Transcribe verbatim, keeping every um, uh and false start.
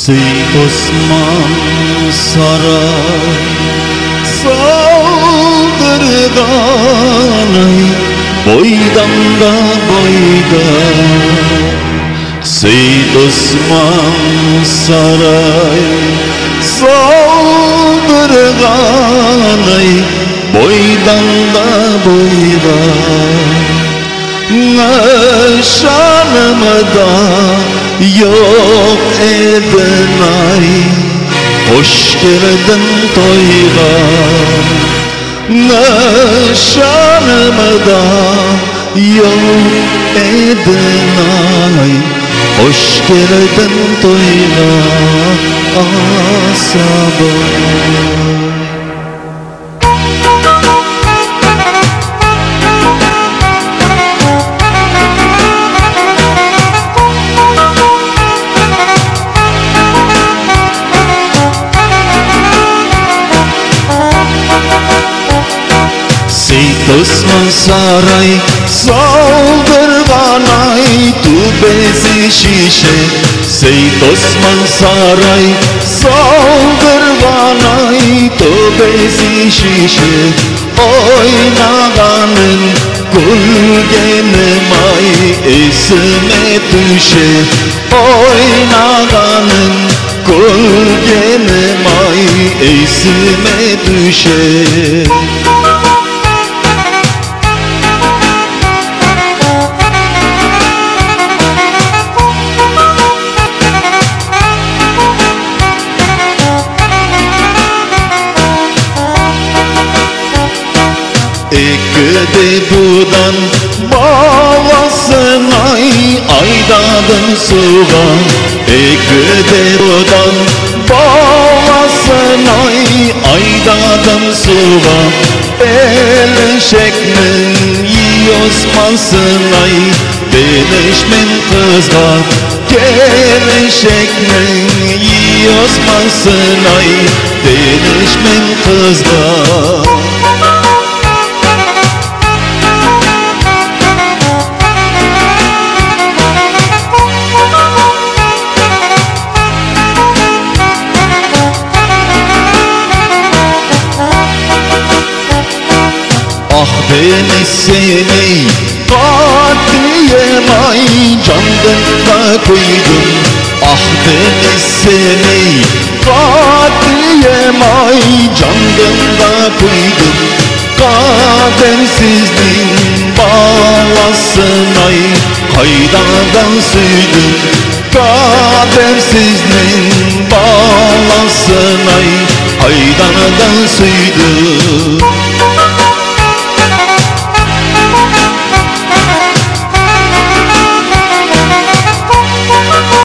Seyit Osman saray saldırgan ay boydan da boyda. Seyit Osman saray saldırgan ay boydan da boyda. Şanımda yok edin ay, hoş geldin toyga. Şanımda yok edin ay, hoş geldin toyga. Asabım Seyit Osman saray saldırgan ay tübesi şişe. Seyit Osman saray saldırgan ay tübesi şişe. Oynaganın gülgenim ay esime düşe. Oynaganın gülgenim ay esime düşe. Ekede budan bağlasın ay aydadım suğa. Ekede budan bağlasın ay aydadım suğa. Elşekmin yiyosmansın ay belişmin kızga. Gelişekmin yiyosmansın ay belişmin kızga. Ah beni seni katiyem ay canımda koydum. Ah beni seni katiyem ay canımda koydum. Kadersizliğin bağlasın ay kaydadan sürdüm. Kadersizliğin